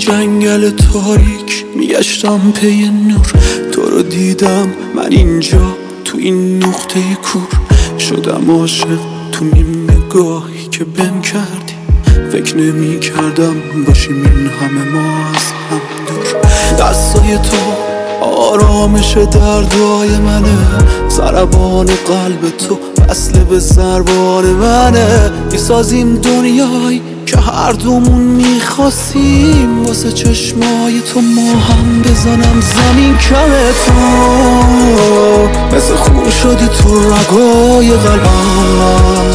جنگل تاریک میگشتم پی نور، تو رو دیدم من اینجا تو این نقطه کور. شدم عاشق تو نیم نگاهی که بهم کردی، فکر نمی کردم باشیم این همه ما از هم دور. دستای تو آرامش دردای منه، ضربان قلب تو وصله به ضربان منه. میسازیم دنیایی که هر دومون میخواستیم، واسه چشمای تو ما هم بزنم زمین کمه. تو مثل خون شدی تو رگای قلبم،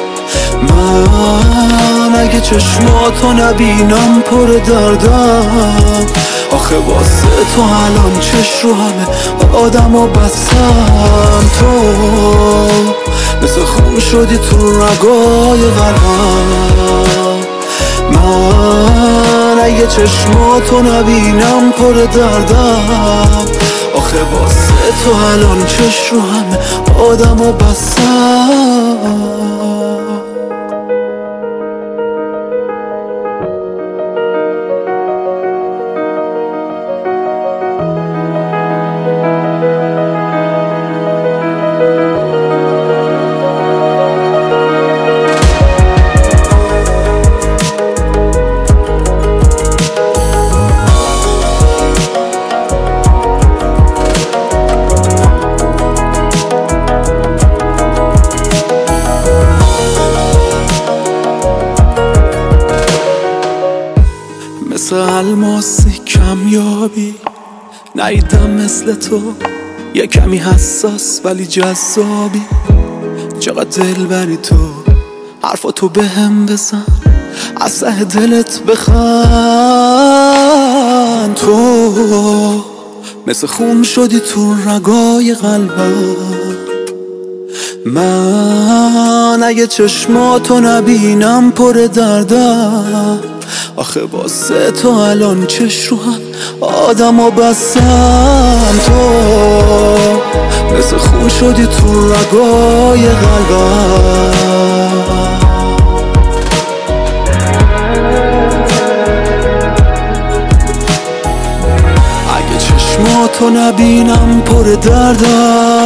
من اگه چشماتو نبینم پر دردم. آخه واسه تو الان چش رو همه آدمو بستم. تو مثل خون شدی تو رگای قلبم، من اگه چشماتو نبینم پر دردم. آخه واسه تو الان چش رو همه آدمو بستم. مثل الماسی کمیابی ندیدم مثل تو، یه کمی حساس ولی جذابی. چقدر دل بری تو، حرفاتو بهم بزن، از ته دلت بخند. تو مثل خون شدی تو رگای قلبم، من اگه چشماتو نبینم پر دردم. آخه واسه تو الان چش رو هم آدمو بستم. تو مثل خون شدی تو رگای قلبم، اگه چشماتو نبینم پر دردم.